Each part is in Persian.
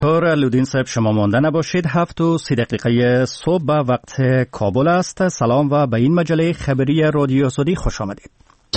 طور لودین صاحب شما مانده نباشید. 7:30 صبح به وقت کابل است. سلام و به این مجله خبری رادیو آزادی خوش آمدید.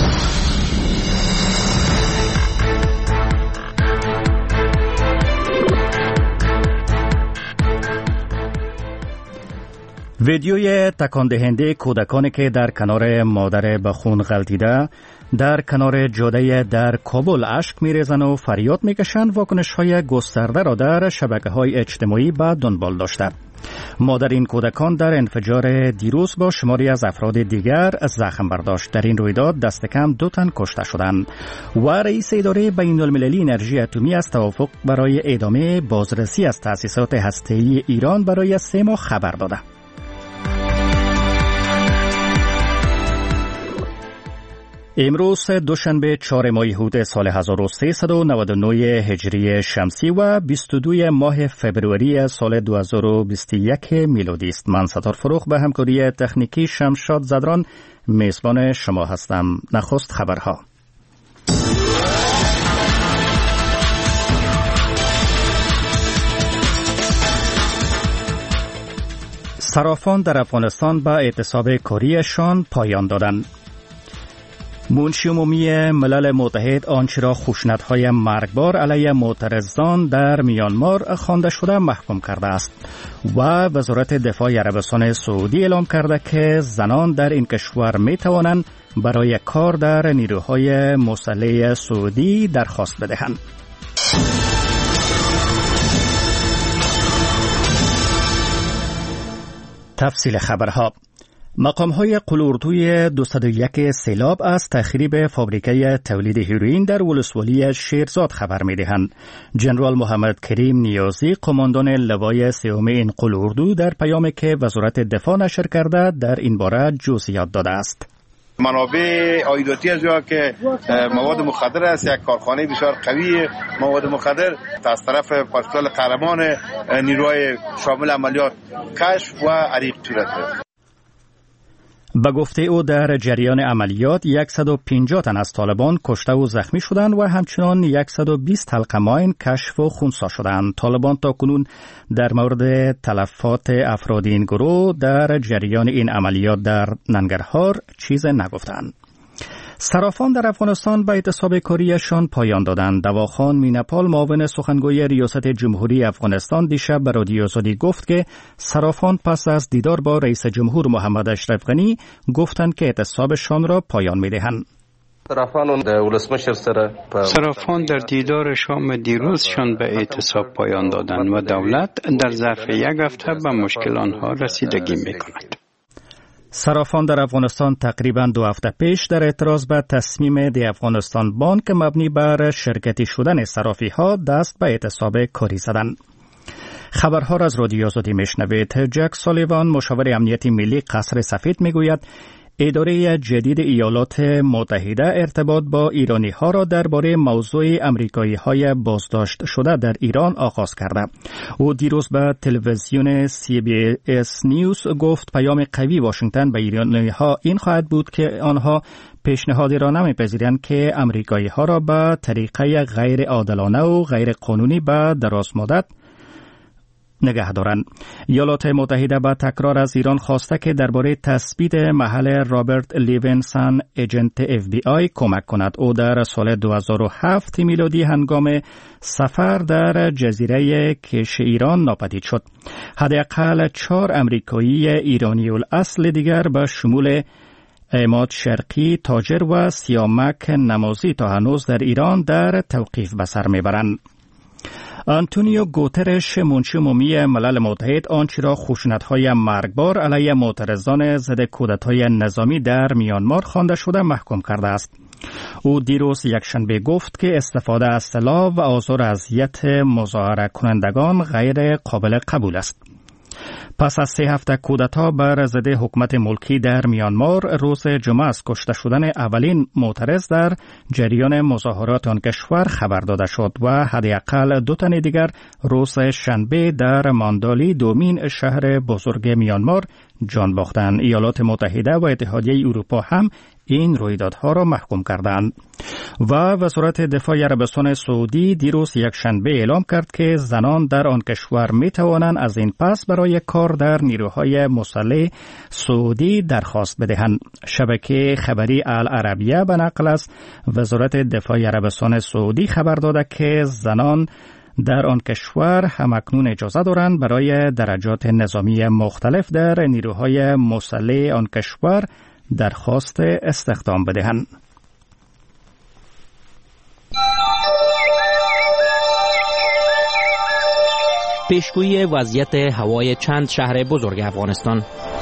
ویدیوی تکان دهنده کودکانی که در کنار مادر به خون غلطیده در کنار جاده در کابل اشک می‌ریزند و فریاد می‌کشند واکنش‌های گسترده را در شبکه‌های اجتماعی به دنبال داشته. مادر این کودکان در انفجار دیروز با شماری از افراد دیگر زخم برداشت. در این رویداد دست کم 2 تن کشته شدند و رئیس اداره بین‌المللی انرژی اتمی از توافق برای ادامه بازرسی از تأسیسات هسته‌ای ایران برای 3 ماه خبر داده. امروز دوشنبه 4 ماه هود سال 1399 هجری شمسی و 22 ماه فبروری سال 2021 میلادی است. من ستار فروخ به همکاری تکنیکی شمشاد زدران میزبان شما هستم. نخست خبرها. صرافان در افغانستان به اعتصاب کاریشان پایان دادند. منشی عمومی ملل متحد آنچه را خشونت‌های مرگبار علیه معترضان در میانمار خوانده شده محکوم کرده است و وزارت دفاع عربستان سعودی اعلام کرده که زنان در این کشور می توانند برای کار در نیروهای مسلح سعودی درخواست بدهند. تفصیل خبرها. مقام‌های قلوردوی 201 سیلاب از تخریب فابریکه تولید هیروئین در ولسوالی شیرزاد خبر می‌دهند. جنرال محمد کریم نیازی، قماندان لوای سوم این قلوردو، در پیامی که وزارت دفاع نشر کرده در این باره جزئیات داده است. منابع عایداتی از جا که مواد مخدر است، یک کارخانه بسیار قوی مواد مخدر از طرف پاسدار قهرمان نیروهای شامل عملیات کشف و عریق صورت گرفت. به گفته او در جریان عملیات 150 تن از طالبان کشته و زخمی شدند و همچنان 120 حلقه ماین کشف و خونسا شدند. طالبان تاکنون در مورد تلفات افراد این گروه در جریان این عملیات در ننگرهار چیز نگفتند. صرافان در افغانستان به اعتصاب کاریشان پایان دادند. دواخان مینپال، معاون سخنگوی ریاست جمهوری افغانستان، دیشب به رادیو آزادی گفت که صرافان پس از دیدار با رئیس جمهور محمد اشرف غنی گفتند که اعتصابشان را پایان می‌دهند. صرافان در دیدار شام دیروزشان به اعتصاب پایان دادند و دولت در ظرف 1 هفته به مشکل آنها رسیدگی می‌کند. صرافان در افغانستان تقریباً 2 هفته پیش در اعتراض به تصمیم دی افغانستان بانک مبنی بر شرکتی شدن صرافی‌ها دست به اعتصاب کاری زدند. خبرها را از رادیو آزادی میشنوید. جک سالیوان، مشاور امنیتی ملی قصر سفید، میگوید اداره جدید ایالات متحده ارتباط با ایرانی‌ها را درباره موضوع آمریکایی‌های بازداشت شده در ایران آغاز کرده. او دیروز به تلویزیون CBS نیوز گفت پیام قوی واشنگتن به ایرانی‌ها این خواهد بود که آنها پیشنهادی را نمی‌پذیرند که آمریکایی‌ها را به طریقه غیر عادلانه و غیر قانونی به دراز مدت نگه دارند. ایالات متحده با تکرار از ایران خواسته که درباره تثبیت محل رابرت لیوینسون، ایجنت FBI، کمک کند. او در سال 2007 میلادی هنگام سفر در جزیره کش ایران ناپدید شد. حداقل 4 آمریکایی ایرانی الاصل دیگر به شمول عماد شرقی، تاجر و سیامک نمازی تا هنوز در ایران در توقیف به سر میبرند. آنتونیو گوترش، منشی عمومی ملل متحد آنچه را خشونت‌های مرگبار علیه معترضان ضد کودتای نظامی در میانمار خوانده شده محکوم کرده است. او دیروز یکشنبه گفت که استفاده از سلاح و آزار اذیت مظاهره کنندگان غیر قابل قبول است. پس از 3 هفته کودتا بر ضد حکومت ملکی در میانمار، روز جمعه از کشته شدن اولین معترض در جریان مظاهرات آن کشور خبر داده شد و حداقل 2 تن دیگر روز شنبه در ماندالی، دومین شهر بزرگ میانمار، جان باختند. ایالات متحده و اتحادیه اروپا هم این رویدادها را محکوم کردند. و وزارت دفاع عربستان سعودی دیروز یکشنبه اعلام کرد که زنان در آن کشور می توانند از این پس برای کار در نیروهای مسلح سعودی درخواست بدهند. شبکه خبری العربیه به نقل از وزارت دفاع عربستان سعودی خبر داده که زنان در آن کشور همکنون اجازه دارند برای درجات نظامی مختلف در نیروهای مسلح آن کشور درخواست استخدام بدهند. پیشگویی وضعیت هوای چند شهر بزرگ افغانستان.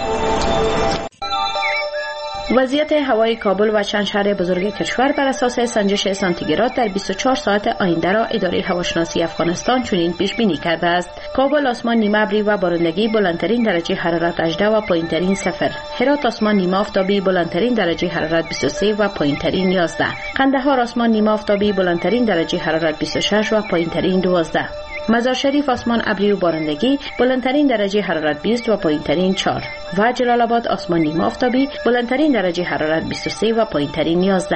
وضعیت هوای کابل و چند شهر بزرگ کشور بر اساس سنجش سانتیگراد در 24 ساعت آینده را اداره هواشناسی افغانستان چنین پیش بینی کرده است: کابل آسمان نیمه ابری و بارندگی، بلندترین درجه حرارت 18 و پایینترین 0. هرات آسمان نیمه آفتابی، بلندترین درجه حرارت 23 و پایینترین 11. قندهار آسمان نیمه آفتابی، بلندترین درجه حرارت 26 و پایینترین 12. مزار شریف آسمان ابری و بارندگی، بلندترین درجه حرارت 20 و پایینترین 4. و جلال آباد آسمان نیمه آفتابی، بلندترین درجه حرارت 23 و پایینترین 11.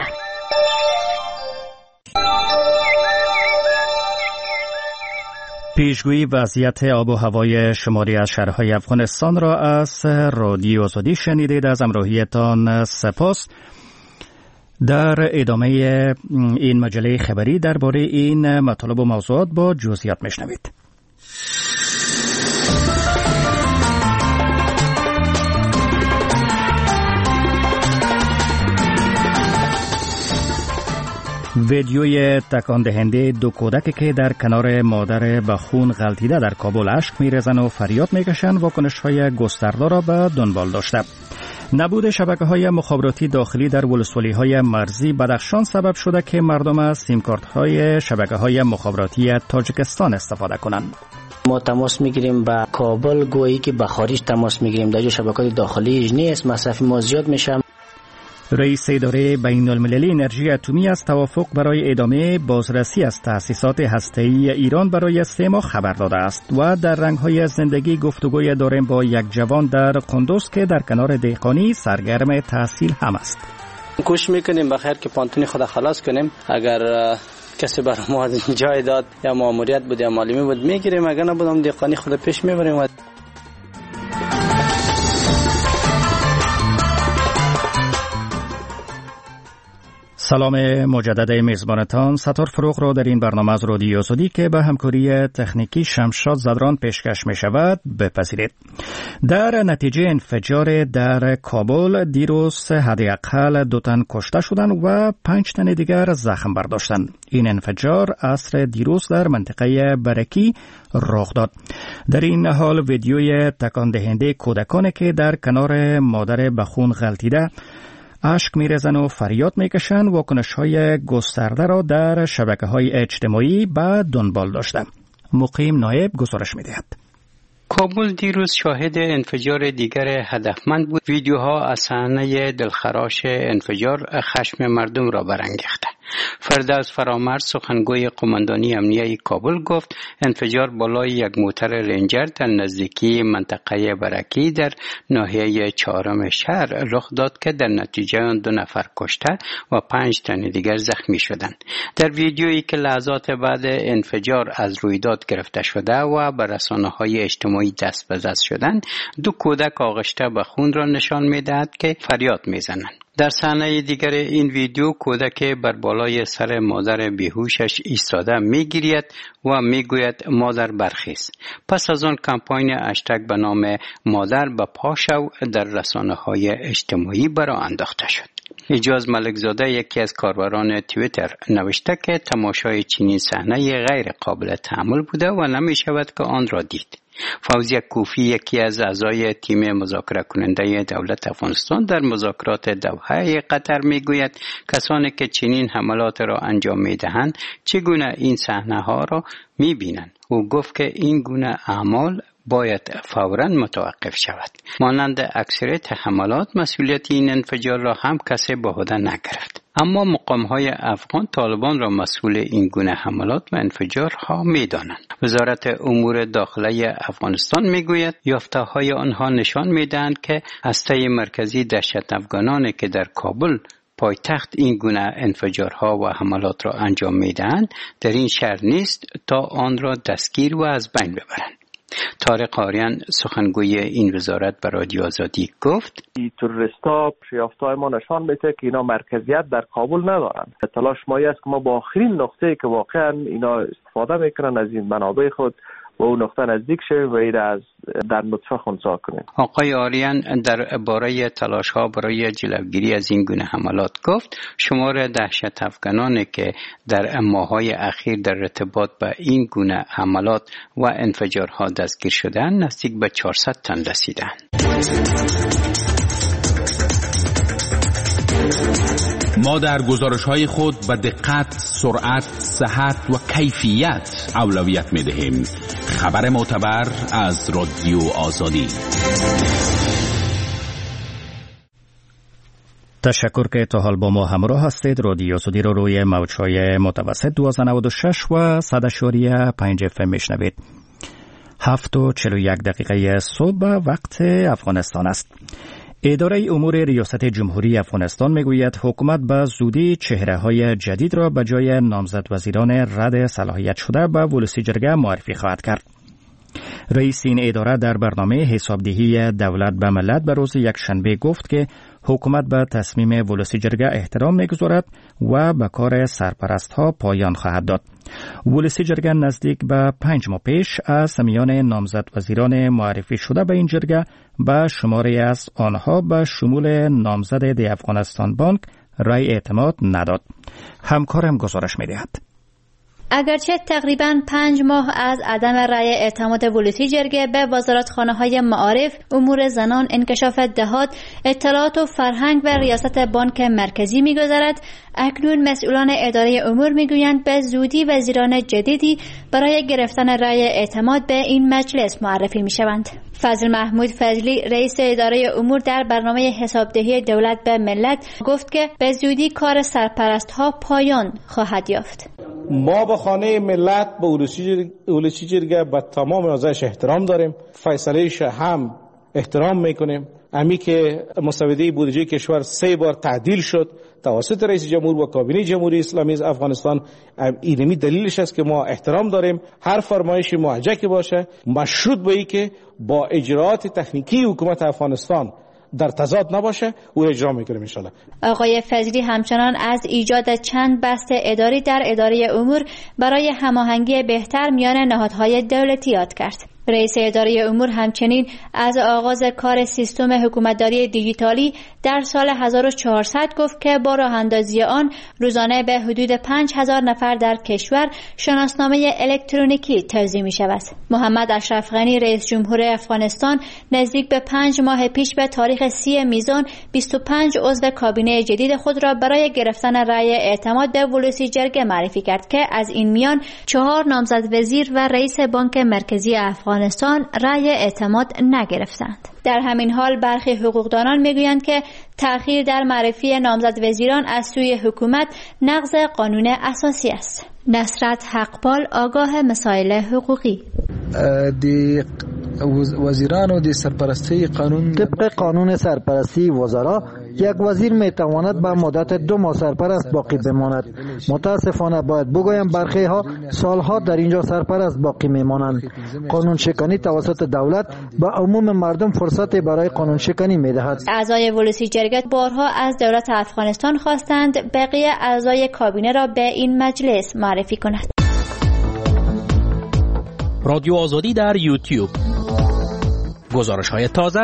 پیشگویی وضعیت آب و هوای شماری از شهرهای افغانستان را از رادیو آزادی شنیدید. از همراهیتان سپاس. در ادامه این مجله خبری درباره این مطالب و موضوعات با جزئیات میشنوید. ویدیوی تکان دهنده دو کودک که در کنار مادر به خون غلطیده در کابل اشک می‌ریزند و فریاد می‌کشند واکنش‌های گسترده را به دنبال داشته. نبود شبکه‌های مخابراتی داخلی در ولسوالی‌های مرزی بدخشان سبب شده که مردم از سیمکارت‌های شبکه‌های مخابراتی تاجیکستان استفاده کنند. ما تماس میگیریم با کابل، گویی که به خارج تماس میگیریم. در شبکه‌های داخلی نیست، مصرف ما زیاد میشه. رئیس اداره بین‌المللی انرژی اتمی از توافق برای ادامه بازرسی از تأسیسات هسته‌ای ایران برای 3 ماه خبر داده است و در رنگ‌های زندگی گفتگوی داریم با یک جوان در قندوز که در کنار دهقانی سرگرم تحصیل هم است. کوشش میکنیم بخیر که پانتونی خود خلاص کنیم. اگر کسی بر ما جای داد یا ماموریت بود یا معلمی بود میگیریم، اگر نبودم دهقانی خود پیش میبریم. سلام مجدد میزبانتان. ستار فروغ را در این برنامه از رادیو آزادی که به همکاری تکنیکی شمشاد زدران پیشکش می شود بپذیرید. در نتیجه انفجار در کابل دیروز حداقل 2 تن کشته شدند و 5 تن دیگر زخم برداشتند. این انفجار عصر دیروز در منطقه برکی رخ داد. در این حال ویدیوی تکان دهنده کودکانی که در کنار مادر به خون غلطیده اشک می‌ریزند و فریاد می‌کشند واکنش‌های گسترده را در شبکه‌های اجتماعی به دنبال داشته. مقیم نایب گزارش می‌دهد. کابل دیروز شاهد انفجار دیگر هدفمند بود. ویدیوها از صحنه دلخراش انفجار خشم مردم را برانگیخته. فردوس فرامرز سخنگوی قماندانی امنیه کابل گفت انفجار بالای یک موتر رنجر در نزدیکی منطقه برکی در ناحیه 4 شهر رخ داد که در نتیجه آن 2 نفر کشته و 5 تن دیگر زخمی شدند. در ویدیویی که لحظات بعد انفجار از رویداد گرفته شده و به رسانه‌های اجتماعی دست به دست شدند، 2 کودک آغشته به خون را نشان می‌دهد که فریاد می‌زنند. در صحنه دیگر این ویدیو کودک بر بالای سر مادر بیهوشش ایستاده میگیرید و میگوید مادر برخیز. پس از آن کمپاین هشتگ به نام مادر به پا شو در رسانه‌های اجتماعی برآ انداخته شد. اجاز ملکزاده یکی از کاربران توییتر نوشته که تماشای چنین صحنه غیر قابل تحمل بوده و نمی‌شود که آن را دید. فوزی کوفی یکی از اعضای تیم مذاکره کننده دولت افغانستان در مذاکرات دوحه قطر میگوید کسانی که چنین حملات را انجام میدهند چگونه این صحنه ها را میبینند. او گفت که این گونه اعمال باید فوراً متوقف شود. مانند اکثریت حملات مسئولیت این انفجار را هم کسی به عهده نگرفت. اما مقام‌های افغان طالبان را مسئول این گونه حملات و انفجارها می‌دانند. وزارت امور داخلی افغانستان می‌گوید یافته‌های آنها نشان می‌دهند که هسته مرکزی دهشت افغانانی که در کابل پایتخت این گونه انفجارها و حملات را انجام می‌دهند در این شهر نیست تا آن را دستگیر و از بین ببرند. طارق آریان سخنگوی این وزارت به رادیو آزادی گفت تروریستا یافته‌های ما نشان میده که اینا مرکزیت در کابل ندارند. تلاش ما است که ما با آخرین نقطه‌ای که واقعا اینا استفاده میکنن از این منابع خود و اون نقطه نزدیک شه و این از در نطفه خنثی کنیم. آقای آریان در باره تلاش‌ها برای جلوگیری از این گونه حملات گفت شمار دهشت افغانانی که در ماه‌های اخیر در ارتباط با این گونه حملات و انفجارها دستگیر شدند نزدیک به 400 تن رسیدند. ما در گزارش‌های خود به دقت، سرعت، صحت و کیفیت اولویت می‌دهیم. خبر معتبر از رادیو آزادی. تشکر که تا حال با ما همراه هستید. رادیو آزادی رو روی موج‌های متوسط 1296 و 100.5 FM میشنوید. 7:41 صبح وقت افغانستان است. اداره امور ریاست جمهوری افغانستان میگوید حکومت به زودی چهره‌های جدید را به جای نامزد وزیران رد صلاحیت شده به ولسی جرگه معرفی خواهد کرد. رئیس این اداره در برنامه حسابدهی دولت به ملت به روز یکشنبه گفت که حکومت به تصمیم ولسی جرگه احترام می‌گذارد و به کار سرپرست‌ها پایان خواهد داد. ولسی جرگه نزدیک به 5 ماه پیش از میان نامزد وزیران معرفی شده به این جرگه به شماری از آنها به شمول نامزد دی افغانستان بانک رای اعتماد نداد. همکارم گزارش می‌دهد. اگرچه تقریباً 5 ماه از عدم رأی اعتماد ولسی جرگه به وزارتخانه‌های معارف، امور زنان، انکشاف دهات، اطلاعات و فرهنگ و ریاست بانک مرکزی می‌گذرد، اکنون مسئولان اداره امور می‌گویند به زودی وزیران جدیدی برای گرفتن رأی اعتماد به این مجلس معرفی می‌شوند. فضل محمود فضلی رئیس اداره امور در برنامه حسابدهی دولت به ملت گفت که به زودی کار سرپرست‌ها پایان خواهد یافت. ما به خانه ملت به ولسی جرگه به تمام اعضایش احترام داریم، فیصله‌اش هم احترام میکنیم. امی که مسوده بودجه کشور 3 بار تعدیل شد توسط رئیس جمهور و کابینه جمهوری اسلامی افغانستان، اینمی دلیلش است که ما احترام داریم. هر فرمایشی معجک باشه مشروط به این که با اجراءات تکنیکی حکومت افغانستان در تضاد نباشه او اجرا میکنیم ان شاءالله. آقای فضلی همچنان از ایجاد چند بست اداری در اداره امور برای هماهنگی بهتر میان نهادهای دولتی یاد کرد. رئیس اداره امور همچنین از آغاز کار سیستم حکومتداری دیجیتالی در سال 1400 گفت که با راه اندازی آن روزانه به حدود 5000 نفر در کشور شناسنامه الکترونیکی توزیع می شود. محمد اشرف غنی رئیس جمهور افغانستان نزدیک به 5 ماه پیش به تاریخ 30 میزان 25 عضو کابینه جدید خود را برای گرفتن رأی اعتماد به ولسی جرگه معرفی کرد که از این میان 4 نامزد وزیر و رئیس بانک مرکزی افغانستان رأی اعتماد نگرفتند. در همین حال برخی حقوقدانان میگویند که تأخیر در معرفی نامزد وزیران از سوی حکومت نقض قانون اساسی است. نصرت حقپال آگاه مسائل حقوقی دی وزیران و دی سرپرستی قانون طبق قانون سرپرستی وزرا یک وزیر میتواند به مدت 2 ماه سرپرست باقی بماند. متاسفانه باید بگویم برخی ها سالها در اینجا سرپرست باقی میمانند. قانون شکنی توسط دولت به عموم مردم فرصت برای قانون شکنی میدهد. اعضای ولسی جرگه بارها از دولت افغانستان خواستند بقیه اعضای کابینه را به این مجلس معرفی کند. رادیو آزادی در یوتیوب. گزارش‌های تازه.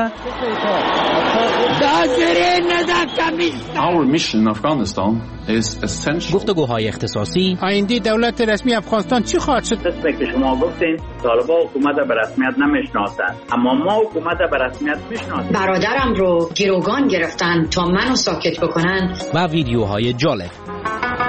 Our mission in Afghanistan is essential. گفتگوهای اختصاصی. آینده دولت رسمی افغانستان چی خواهد شد؟ مثل که شما گفتین طالبان حکومت به رسمیت نمیشناسند، اما ما حکومت به رسمیت میشناسیم. برادرم رو گروگان گرفتن تا منو ساکت بکنن. و ویدیوهای جالب.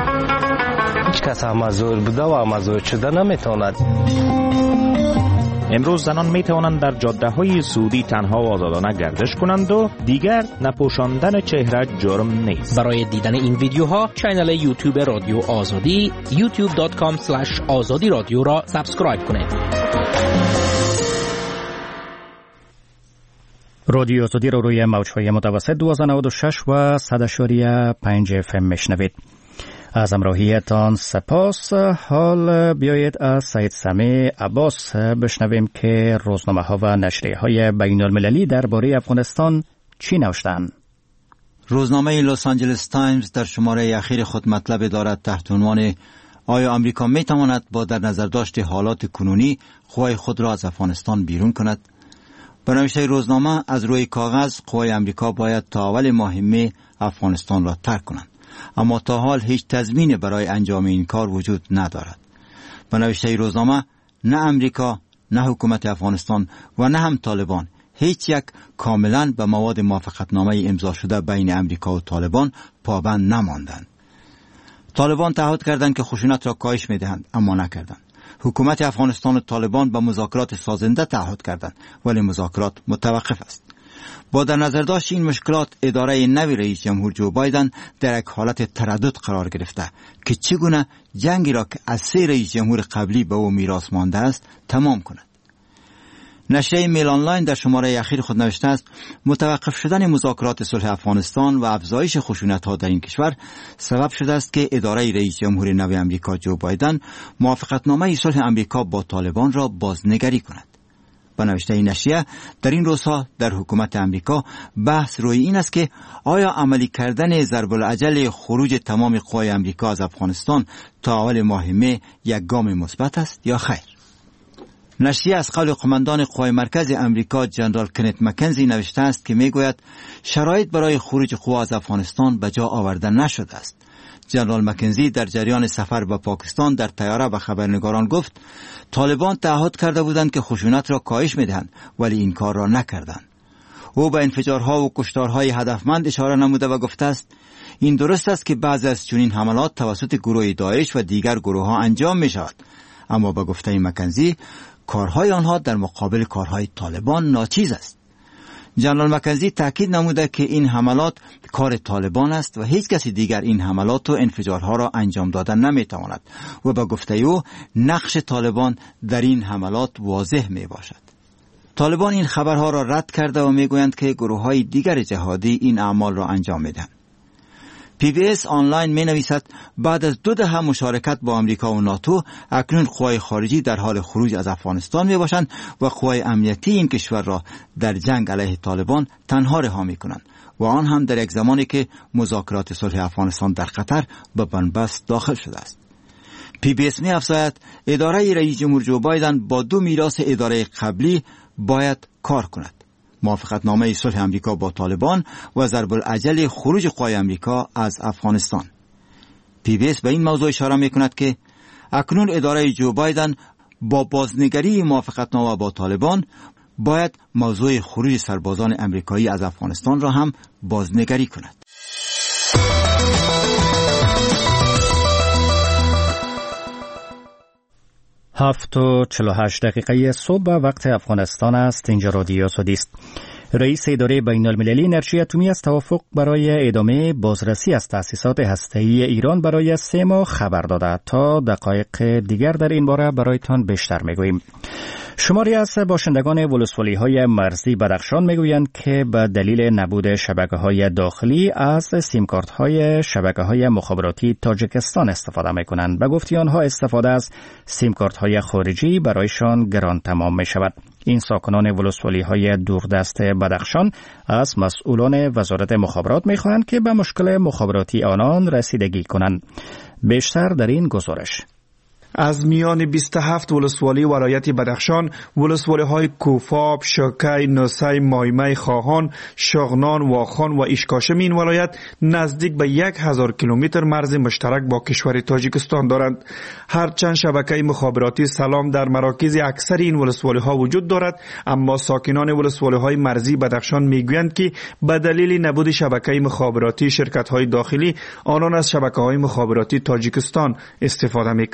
هیچ کس امازور بوده و امازور شده نمیتواند. امروز زنان می توانند در جاده‌های سعودی تنها و آزادانه گردش کنند و دیگر نپوشاندن چهره جرم نیست. برای دیدن این ویدیوها کانال یوتیوب رادیو آزادی youtube.com/azadi رادیو را سابسکرایب کنید. رادیو آزادی رو روی موج‌های متوسط 1296 و 100.5 FM میشنوید. از همراهیتان سپاس. حال بیایید از سید سمیع عباس بشنویم که روزنامه‌ها و نشریه‌های بین‌المللی درباره افغانستان چی نوشتند. روزنامه لس آنجلس تایمز در شماره اخیر خود مطلب دارد تحت عنوان آیا آمریکا می‌تواند با در نظر داشت حالات کنونی قوای خود را از افغانستان بیرون کند؟ به نوشته روزنامه از روی کاغذ قوای آمریکا باید تا اول ماه می افغانستان را ترک کنند، اما تا حال هیچ تضمینی برای انجام این کار وجود ندارد. به نوشته روزنامه نه آمریکا، نه حکومت افغانستان و نه هم طالبان هیچ یک کاملا به مواد موافقتنامه امضا شده بین آمریکا و طالبان پابند نماندند. طالبان تعهد کردند که خشونت را کاهش می‌دهند، اما نکردند. حکومت افغانستان و طالبان به مذاکرات سازنده تعهد کردند، ولی مذاکرات متوقف است. با در نظر داشت این مشکلات، اداره نوی رئیس جمهور جو بایدن در یک حالت تردد قرار گرفته که چگونه جنگی را که از 3 رئیس جمهور قبلی به او میراث مانده است تمام کند. نشریه میل آنلاین در شماره اخیر خود نوشته است متوقف شدن مذاکرات صلح افغانستان و افزایش خشونت‌ها در این کشور سبب شده است که اداره رئیس جمهور نو آمریکا جو بایدن موافقتنامه صلح آمریکا با طالبان را بازنگری کند. به نوشته این نشریه در این روزها در حکومت آمریکا بحث روی این است که آیا عملی کردن ضرب العجل خروج تمام قوای آمریکا از افغانستان تا اول ماه می یک گام مثبت است یا خیر. نشریه از قول قماندان قوای مرکز امریکا جنرال کنت مکنزی نوشته است که میگوید شرایط برای خروج قوا از افغانستان به جا آورده نشده است. جنرال مکنزی در جریان سفر به پاکستان در طیاره به خبرنگاران گفت طالبان تعهد کرده بودند که خشونت را کاهش میدهند، ولی این کار را نکردند. او به انفجارها و کشتارهای هدفمند اشاره نموده و گفته است این درست است که بعضی از چنین حملات توسط گروه داعش و دیگر گروه ها انجام می شود، اما به گفته مکنزی کارهای آنها در مقابل کارهای طالبان ناچیز است. جنرال مکنزی تاکید نموده که این حملات کار طالبان است و هیچ کسی دیگر این حملات و انفجارها را انجام دادن نمیتواند و به گفته او نقش طالبان در این حملات واضح می باشد. طالبان این خبرها را رد کرده و میگویند که گروه‌های دیگر جهادی این اعمال را انجام میدهند. PBS آنلاین می نویسد بعد از 2 دهه مشارکت با آمریکا و ناتو اکنون قوای خارجی در حال خروج از افغانستان می باشند و قوای امنیتی این کشور را در جنگ علیه طالبان تنها رها می کنند و آن هم در یک زمانی که مذاکرات صلح افغانستان در قطر به بنبست داخل شده است. PBS می افزاید اداره رئیس جمهور جو بایدن با 2 میراث اداره قبلی باید کار کند: موافقتنامه صلح آمریکا با طالبان و ضرب العجل خروج قوای آمریکا از افغانستان. PBS به این موضوع اشاره می‌کند که اکنون اداره جو بایدن با بازنگری موافقتنامه با طالبان باید موضوع خروج سربازان آمریکایی از افغانستان را هم بازنگری کند. 7:48 صبح وقت افغانستان است. اینجا رادیو آزادی است. رئیس اداره بین المللی انرژی اتمی از توافق برای ادامه بازرسی از تأسیسات هسته‌ای ایران برای 3 ماه خبر داده. تا دقایق دیگر در این باره برایتان بیشتر میگوییم. شماری از باشندگان ولسوالی‌های مرزی بدخشان میگویند که به دلیل نبود شبکه‌های داخلی از سیمکارت‌های شبکه‌های مخابراتی تاجیکستان استفاده می‌کنند. به گفته آنها استفاده از سیمکارت‌های خارجی برایشان گران تمام می‌شود. این ساکنان ولسوالی‌های دوردست بدخشان از مسئولان وزارت مخابرات می‌خواهند که به مشکل مخابراتی آنان رسیدگی کنند. بیشتر در این گزارش. از میان 27 ولسوالی ولایت بدخشان، ولسوالی‌های کوفاب، شکی، نوسی، مایمه، خواهان، شغنان، واخان و ایشکاشم این ولایت نزدیک به 1000 کیلومتر مرز مشترک با کشور تاجیکستان دارند. هرچند شبکه مخابراتی سلام در مراکز اکثر این ولسوالی‌ها وجود دارد، اما ساکنان ولسوالی‌های مرزی بدخشان میگویند که به دلیل نبود شبکه مخابراتی شرکت‌های داخلی، آنان از شبکه‌های مخابراتی تاجیکستان استفاده می‌کنند.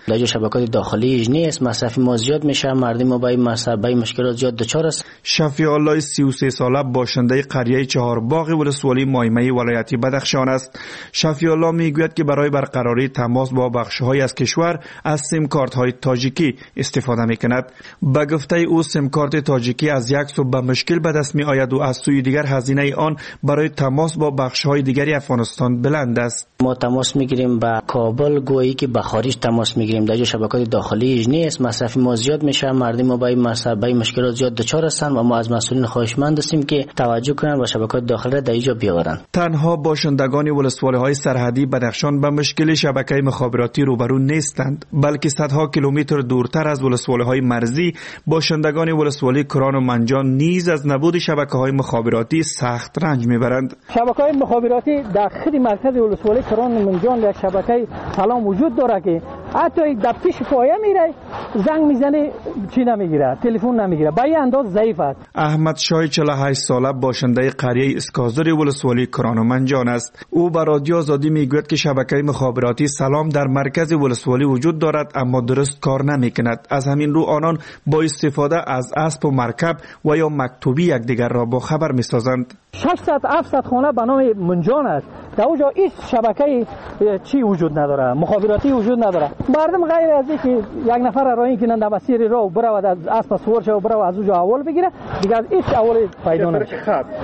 در شبکات داخلی نیست، مصرف ما زیاد میشه، مردم با این مشکلات زیاد دچار است. شفیع الله 33 ساله باشنده قریه چهارباغ ولسوالی مایمه ولایت بدخشان است. شفیع الله میگوید که برای برقراری تماس با بخش‌های از کشور از سیم کارت‌های تاجیکی استفاده میکند. به گفته او سیم کارت تاجیکی از یک سو به مشکل به دست می آید و از سوی دیگر هزینه آن برای تماس با بخش‌های دیگری افغانستان بلند است. ما تماس میگیریم با کابل، گویی که به خارج تماس میگیریم، در شبکات داخلی نیست، مصرف ما زیاد میشه، مردم با این مشکلات زیاد دچار هستند و ما از مسئولین خواهشمند هستیم که توجه کنند و شبکات داخلی را در اینجا بیاورند. تنها باشندگان ولسوالی‌های سرحدی بدخشان به مشکل شبکه مخابراتی روبرو نیستند، بلکه صدها کیلومتر دورتر از ولسوالی‌های مرزی باشندگان ولسوالی کران و منجان نیز از نبود شبکه‌های مخابراتی سخت رنج میبرند. شبکه‌های مخابراتی در خود مرکز ولسوالی کران و منجان یک شبکه سلام وجود داره که حتی در پیش پایه میره زنگ میزنه چی نمیگیره، تلفن نمیگیره، به این انداز ضعیف است. احمد شاه 48 ساله باشنده قریه اسکازر ولسوالی کران و منجان است. او به رادیو آزادی میگوید که شبکه مخابراتی سلام در مرکز ولسوالی وجود دارد اما درست کار نمیکند. از همین رو آنان با استفاده از اسب و مرکب و یا مکتوبی یکدیگر را با خبر میسازند. 600-700 خانه به نام منجان است، در اونجا هیچ شبکه چی وجود نداره، مخابراتی وجود نداره. مردم غیر از اینکه یک نفر راه این کنند در مسیر راه برود از اسب سوار شود و برود از اونجا اول بگیره، دیگه از هیچ اول پیدا نمیشه.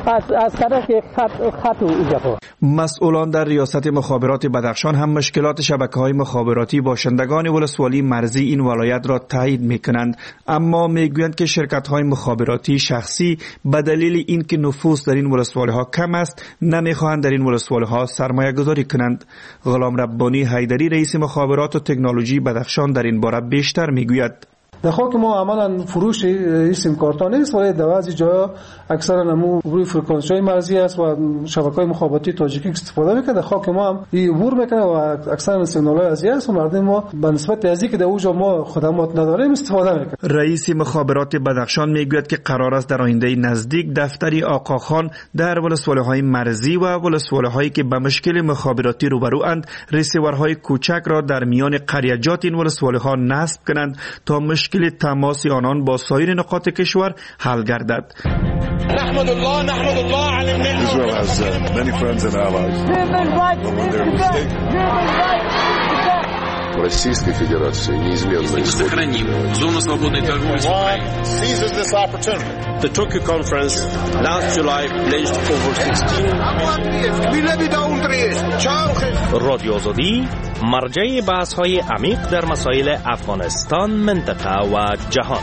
از طرف خط و ایجاب. مسئولان در ریاست مخابرات بدخشان هم مشکلات شبکه‌های مخابراتی باشندگان ولسوالی مرزی این ولایت را تایید میکنند، اما میگویند که شرکت‌های مخابراتی شخصی به دلیل اینکه نفوذ در این ولسوالی‌ها کم است نمیخواهند در این ولسوالی‌ها سرمایه گذاری کنند. غلام ربانی حیدری رئیس مخابرات و تکنولوژی بدخشان در این باره بیشتر میگوید. در خاک ما عملا فروش سیم کارت ها نیست، ولی در بعضی جاها اکثرا نمو روی فرکانس‌های مرزی است و شبکه‌های مخابراتی تاجیکی استفاده میکنه. در خاک ما هم این عبور میکنه و اکثرا سیگنال‌های از است و مردم ما به نسبت از اینکه در اونجا ما خدمات نداریم استفاده میکنه. رئیس مخابرات بدخشان میگوید که قرار است در آینده نزدیک دفتری آقاخان در ولسوالی‌های مرزی و ولسوالی‌هایی که به مشکل مخابراتی روبروند ریسیورهای کوچک را در میان قریجات این ولسوالی‌ها نصب کنند تا مشکل تماس آنان با سایر نقاط کشور حل گردد. نحمد الله علی النعمة. Israel has many friends and allies. Российской Федерации неизменно сохраним зону свободной торговли. Seizes this opportunity. The Tokyo conference last July pledged over 16. رادیو آزادی مرجع بحث‌های عمیق در مسائل افغانستان، منطقه و جهان.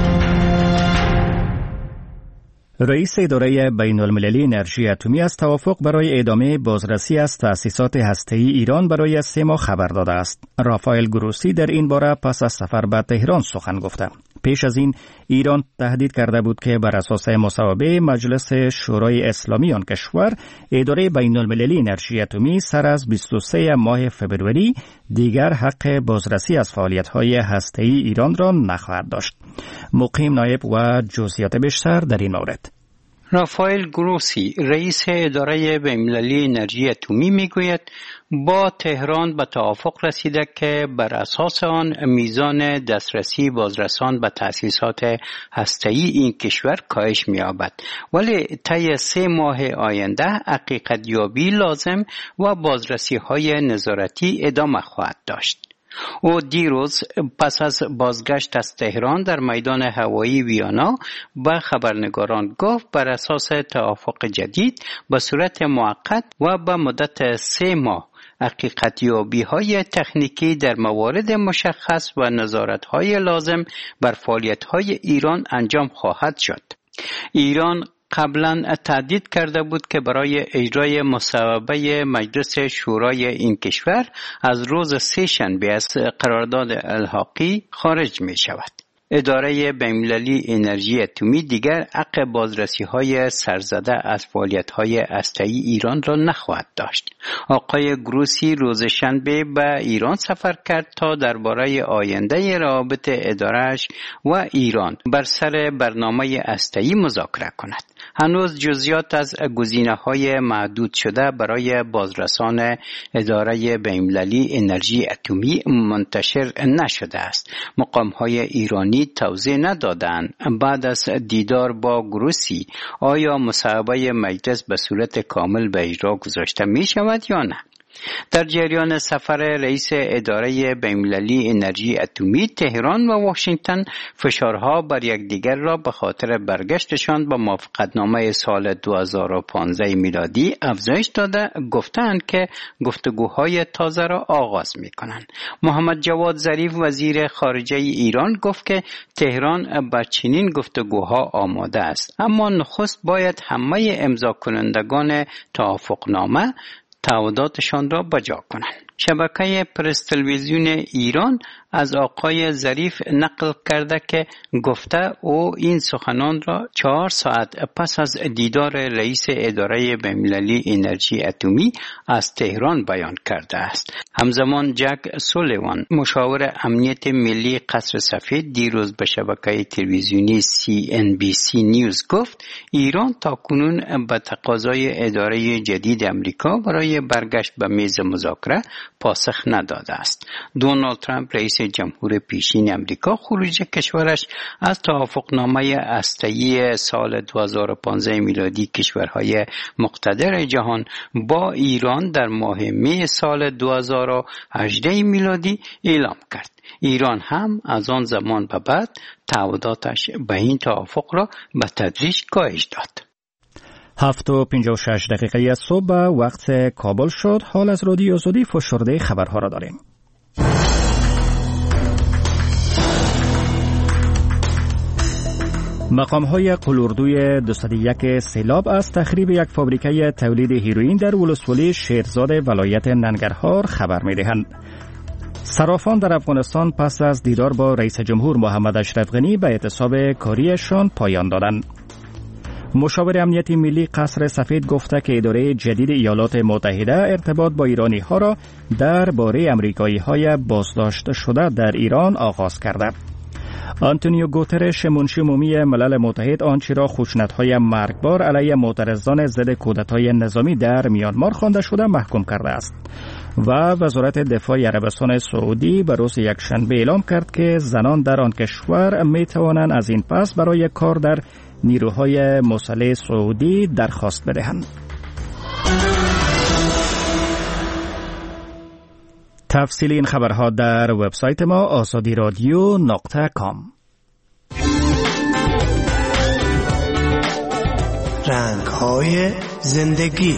رئیس اداره بین المللی انرژی اتمی از توافق برای ادامه بازرسی از تأسیسات هسته‌ای ایران برای 3 ماه خبر داده است. رافائل گروسی در این باره پس از سفر به تهران سخن گفته. پیش از این ایران تهدید کرده بود که بر اساس مصوبه مجلس شورای اسلامی آن کشور، اداره بین المللی انرژی اتمی سر از 23 ماه فبروری دیگر حق بازرسی از فعالیت‌های هسته‌ای ایران را نخواهد داشت. مقیم نایب و جزئیات بیشتر در این مورد. رافائل گروسی رئیس اداره بین‌المللی انرژی اتمی میگوید با تهران به توافق رسیده که بر اساس آن میزان دسترسی بازرسان به تأسیسات هسته‌ای این کشور کاهش می‌یابد، ولی طی 3 ماه آینده حقیقت یابی لازم و بازرسی‌های نظارتی ادامه خواهد داشت. او دیروز پس از بازگشت از تهران در میدان هوایی ویانا به خبرنگاران گفت بر اساس توافق جدید به صورت موقت و به مدت 3 ماه حقیقت‌یابی‌های تکنیکی در موارد مشخص و نظارت‌های لازم بر فعالیت‌های ایران انجام خواهد شد. ایران قبلا تهدید کرده بود که برای اجرای مصوبه مجلس شورای این کشور از روز 3 شنبه از قرارداد الحاقی خارج می شود. اداره بین‌المللی انرژی اتمی دیگر حق بازرسی‌های سرزده از فعالیت‌های هسته‌ای ایران را نخواهد داشت. آقای گروسی روز شنبه به ایران سفر کرد تا درباره آینده روابط اداره‌اش و ایران بر سر برنامه هسته‌ای مذاکره کند. هنوز جزئیات از گزینه‌های محدود شده برای بازرسان اداره بین‌المللی انرژی اتمی منتشر نشده است. مقام‌های ایرانی توضیح ندادند بعد از دیدار با گروسی آیا مصوبه مجلس به صورت کامل به اجرا گذاشته می شود یا نه. در جریان سفر رئیس اداره بین‌المللی انرژی اتمی تهران و واشنگتن فشارها بر یکدیگر را به خاطر برگشتشان به موافقتنامه سال 2015 میلادی افزایش داده گفتند که گفتگوهای تازه را آغاز می‌کنند. محمد جواد ظریف وزیر خارجه ایران گفت که تهران به چنین گفتگوها آماده است، اما نخست باید همه امضا کنندگان توافقنامه تعهداتشان را بجا کنند. شبکه پرس تلویزیون ایران از آقای ظریف نقل کرده که گفته او این سخنان را 4 ساعت پس از دیدار رئیس اداره بین‌المللی انرژی اتمی از تهران بیان کرده است. همزمان جک سولیوان مشاور امنیت ملی قصر سفید دیروز به شبکه تلویزیونی CNBC نیوز گفت ایران تاکنون به تقاضای اداره جدید امریکا برای برگشت به میز مذاکره پاسخ نداده است. دونالد ترامپ رئیس جمهور پیشین امریکا خروج کشورش از توافقنامه هسته‌ای سال 2015 میلادی کشورهای مقتدر جهان با ایران در ماه می سال 2018 میلادی اعلام کرد. ایران هم از آن زمان به بعد تعهداتش به این توافق را به تدریج کاهش داد. 7:56 صبح وقت کابل شد. حال از رادیو آزادی فشرده خبرها را داریم. مقام‌های قلوردوی 201 سیلاب از تخریب یک فابریکه تولید هیروئین در ولسوالی شیرزاد ولایت ننگرهار خبر می‌دهند. صرافان در افغانستان پس از دیدار با رئیس جمهور محمد اشرف غنی به اعتصاب کاریشان پایان دادند. مشاور امنیت ملی قصر سفید گفته که اداره جدید ایالات متحده ارتباط با ایرانی ها را درباره امریکایی های بازداشت شده در ایران آغاز کرده. آنتونیو گوترش منشی عمومی ملل متحد آنچه را خشونت‌های مرگبار علیه معترضان ضد کودتای نظامی در میانمار خوانده شده محکوم کرده است و وزارت دفاع عربستان سعودی به روز یکشنبه اعلام کرد که زنان در آن کشور می توانند از این پس برای کار در نیروهای مسلح سعودی درخواست بدهند. تفصیل این خبرها در وبسایت ما azadiradio.com. رنگ‌های زندگی.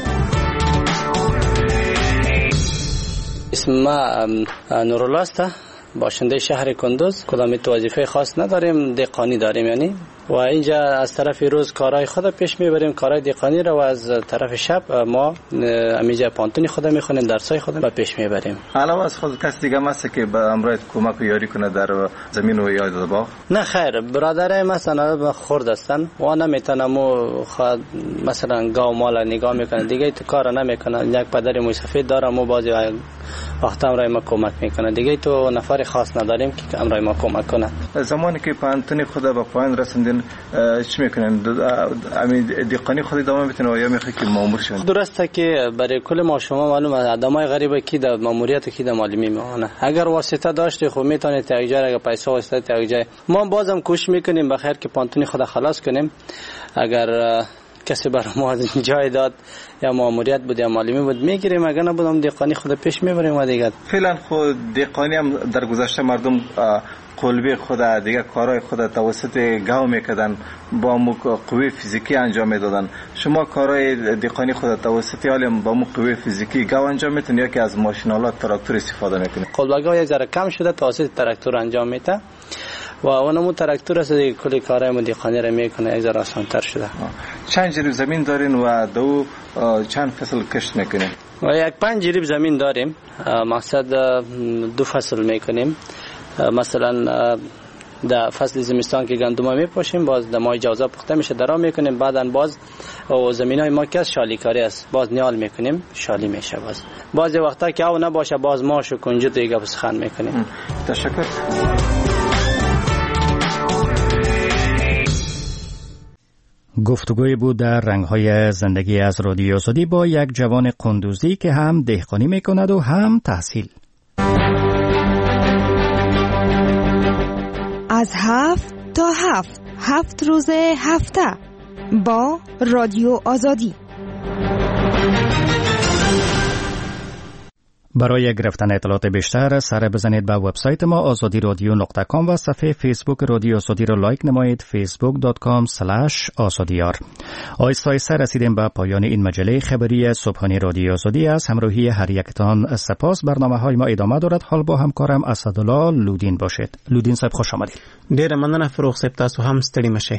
اسم ما نورالله است، باشنده شهر کندوز. کدام وظیفه خاص نداریم، دهقانی داریم یعنی، و اینجا از طرف روز کارهای خود پیش میبریم، کارهای دهقانی رو، و از طرف شب ما امیجا پانتونی خود میخونیم، درسای خود رو پیش میبریم. علاوه از خود کس دیگه هست که به امرایت کمک و یاری کنه در زمین و یا باغ؟ نه خیر، برادرای مثلا خرد هستن و نمیتونم مثلا گاو مال نگاه میکنه، دیگه تو کار نمیکنه. یک پدر موسفید دارم و بعضی وقت امرای ما کمک میکنه، دیگه تو نفر خاص نداریم که امرای ما کمک کنه. زمانی که پانتونی خود به پایان رسوندین چی میکنن؟ دهقانی خود ادامه میتونه یا میخواد که مامور شون؟ درسته که برای کل ما شما معلومه آدمای غریبه کی در ماموریت کی در معلمی میمونه. اگر واسطه داشتی خب میتونید تاجر، اگر پیسه واسطه تاجر. ما بازم کوشش میکنیم بخیر که پانتونی خود خلاص کنیم. اگر کسی بر ما جای داد یا ماموریت بود یا معلمی بود میگیریم، اگر نبودم دهقانی خود پیش میبریم و دیگه. فعلا خود دهقانی هم در گذشته مردم قلبی خود دیگه کارهای خود توسط گاو میکردن، با قوه فیزیکی انجام میدادن. شما کارهای دهقانی خود توسط حالم با قوه فیزیکی گاو انجام میتونید یا که از ماشینالات تراکتور استفاده میکنید؟ قلبگاه یک ذره کم شده، توسط تراکتور انجام میده و اونمو تراکتور است دیگه کلی کارهای دهقانی را میکنه، یک ذره آسان‌تر شده. چند جریب زمین دارین و چند فصل کشت میکنین؟ و 5 جریب زمین داریم، مقصد 2 فصل میکنیم. مثلا در فصل زمستان که گندم میپاشیم باز در ماه جوزا پخته میشه درا میکنیم، بعداً باز زمینای ما که شالیکاری است باز نیال میکنیم شالی میشه. باز وقتا که او نباشه باز ماش و کنجد دیگه بسخن میکنیم. تشکر. گفتگوی بود در رنگ‌های زندگی از رادیو آزادی با یک جوان قندوزی که هم دهقانی میکند و هم تحصیل. از 7 تا 7 روز هفته با رادیو آزادی. برای گرفتن اطلاعات بیشتر سر بزنید به وبسایت ما azadiradio.com و صفحه فیسبوک رادیو آزادی را لایک نمایید facebook.com/azadiyar. آیسته رسیدیم به پایان این مجله خبری صبحانه رادیو آزادی است. همراهی هر یکتان سپاس. برنامه‌های ما ادامه دارد. حال با همکارم اسدالله لودین باشید. لودین صاحب خوش آمدید. ډیر مننه فروغ صاحب، تاسو هم ستړي مشئ.